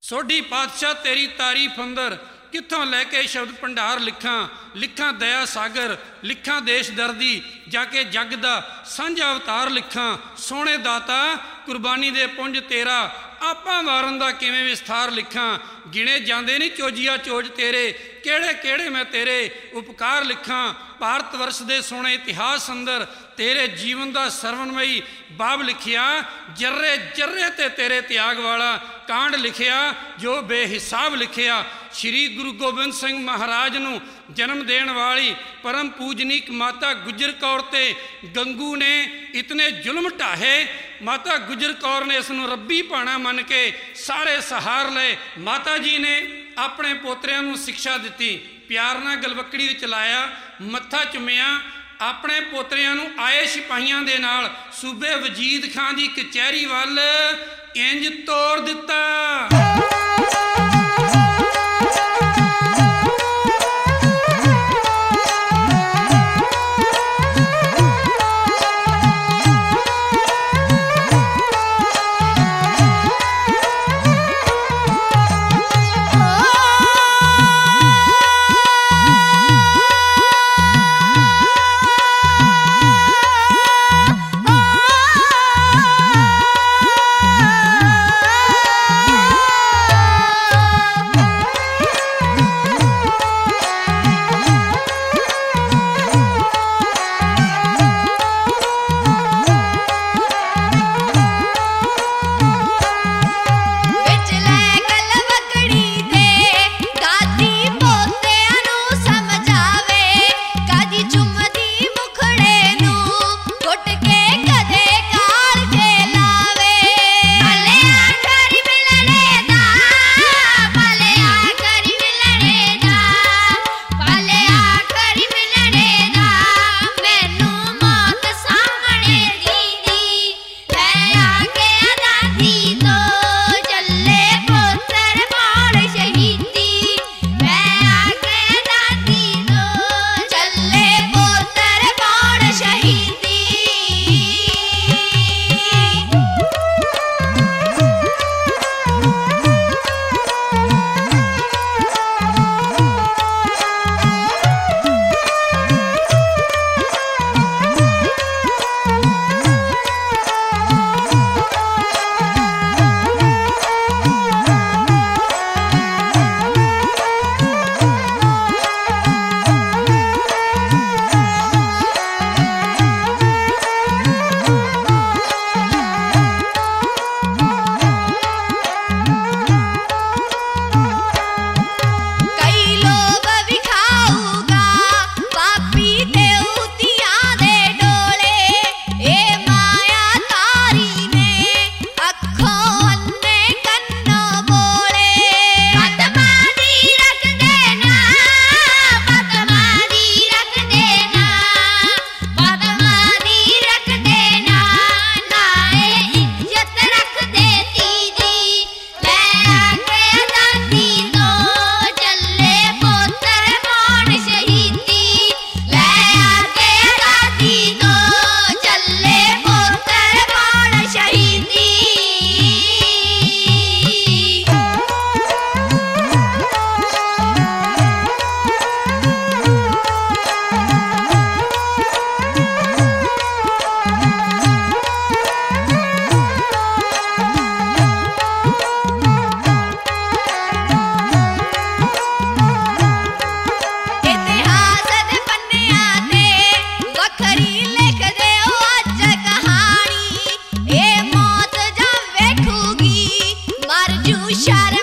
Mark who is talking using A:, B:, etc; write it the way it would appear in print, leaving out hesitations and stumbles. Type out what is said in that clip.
A: सोढ़ी पातशाह तेरी तारीफ अंदर कित्थों लैके शब्द भंडार लिखा लिखा दया सागर लिखा देश दर्दी जाके जग दा सांझा अवतार लिखा सोहणे दाता कुर्बानी दे पुंज तेरा आपा वारन दा किवें विस्तार लिखा गिने जांदे नहीं चोजिया चोज तेरे केड़े केड़े मैं तेरे उपकार लिखा भारत वर्ष दे सोहणे इतिहास अंदर तेरे जीवन दा सरवणमई बाब लिखिया जर्रे जर्रे ते तेरे त्याग वाला कांड लिखिया जो बेहिसाब लिखिया श्री गुरु गोबिंद सिंह महाराज नूं जन्म देण वाली परम पूजनीक माता गुजर कौर ते गंगू ने इतने जुल्म ढाहे माता गुजर कौर ने इसनूं रब्बी भाणा मन के सारे सहार ले माता जी ने अपने पोतरियां नूं शिक्षा दिती प्यार नाल गलवकड़ी विच लाया मत्था चुमिया अपने पोतरियां नूं आए सिपाहियां दे नाल सूबे वजीद खां दी कचहरी वल इंज तोड़ दिता।
B: Shut up.